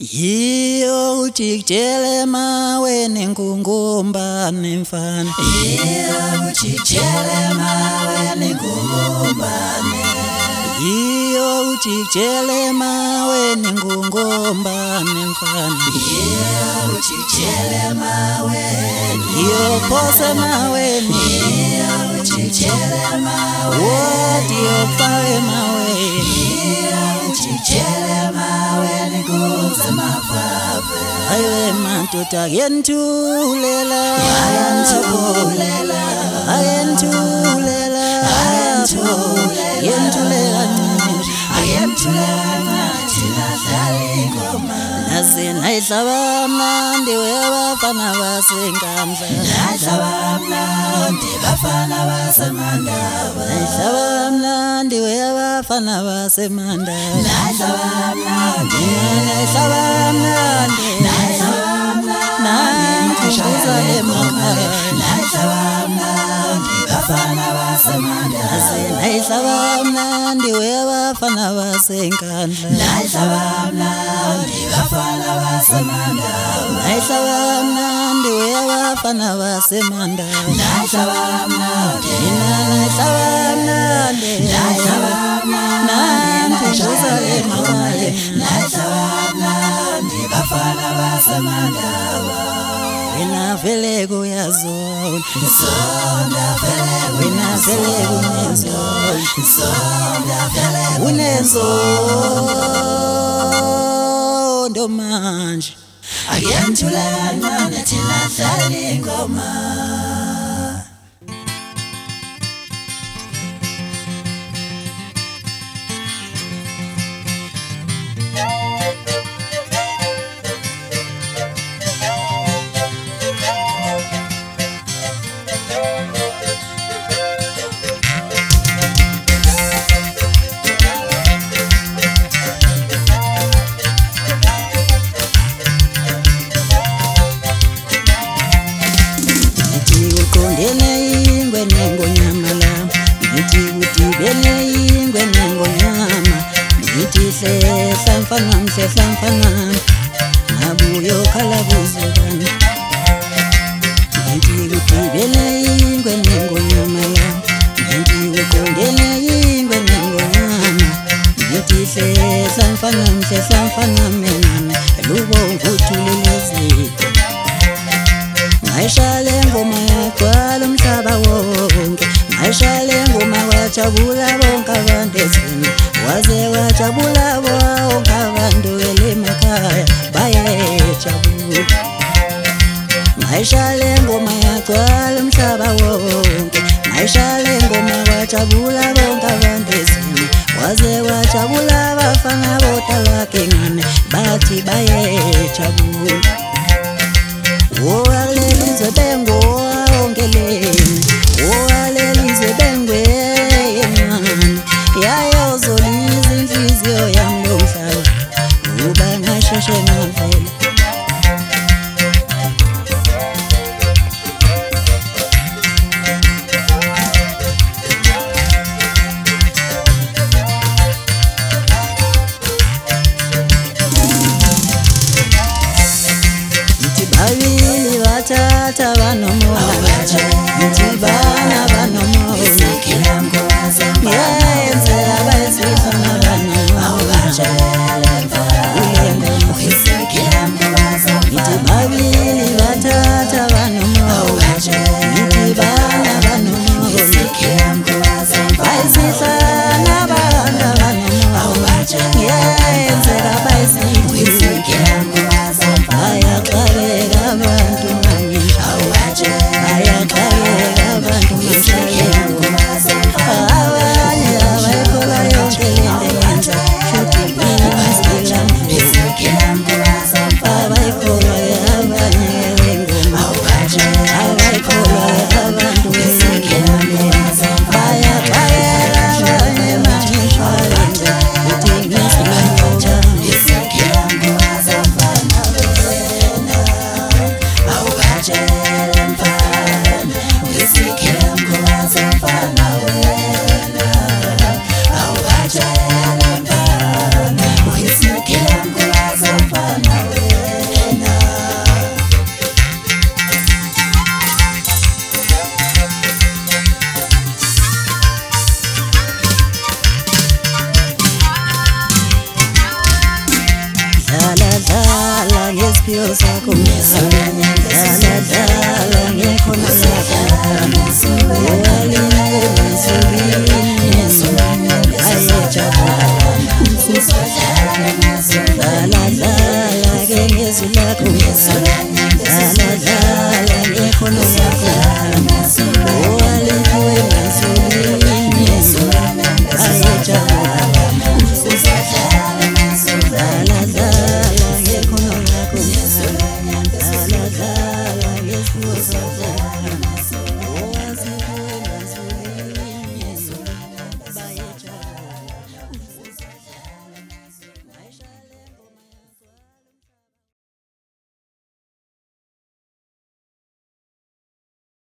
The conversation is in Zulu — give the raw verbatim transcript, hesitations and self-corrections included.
Iyo uchikjele mawe nengungumbane mfana. Iyo uchikjele mawe nengungumbane. Iyo uchikjele mawe nengungumbane mfana. Iyo uchikjele mawe. Iyo pose mawe. Iyo uchikjele mawe. What iyo pawe mawe. Iyo uchikjele mawe nengungumbane. Aye mantoda yentulela Ayentulela Ayentulela Ayentulela Yentulela Ayentulela Tina Salingoma Naze naidlaba mnandi webafana baseNkandla Naidlaba mnandi bafana baseMandaba Naidlaba mnandi webafana baseMandaba Naidlaba mnandi Naidlaba mnandi Naidlaba mnandi Jerusalem Naidlaba mnandi bafana baseMandaba Naidlaba mnandi webafana baseNkandla Naidlaba mnandi bafana baseMandaba Naidlaba mnandi webafana baseMandaba Naidlaba mnandi Naidlaba mnandi Naidlaba mnandi Jerusalem Naidlaba mnandi bafana baseMandaba Wena vele kuyazona Zonda vele Wena vele kunenzona Zonda vele Unenzondo manje Ayentulela Tina Salingoma Hlamfana mhle hlamfana Nabuyo khalabuzukana Ngithi kudibele ingwe nengonyamala Ngithi uqondene ingwe nengonyama Ngithi hle hlamfana mhle hlamfana menana Lubomvu thuleleziko Ngayishale ngoma yagcwala umhlaba wonke Ngayishale ngoma wajabula bonke abantu ezweni Waze wajabula bonke abantu elemakhaya bayejabula Ngayishale ngoma yagcwala umhlaba wonke Ngayishale ngoma wajabula bonke abantu ezweni Waze wajabula abafana bodalake ngane bathi bayejabula Oalelizwe bengo ongeleni Oalelizwe bengwe yemani Yayo zoliza inhliziyo yami lomhlaba Uba ngasheshe ngavela Tata banomo Nti bana banomo Isikila mkwaza Yenze abayisifana banomo Ulembo Isikila mkwaza Nti babili batata banomo Nti bana banomo Isikila mkwaza Bayisifana bana banomo Yenze abayisifana Isikila mkwaza Bayaqabeka abantu manje Bayaqabeka isiphiwo sakho dala dala ngekhona lakho ayejabula dala dala ke ngezwi lakho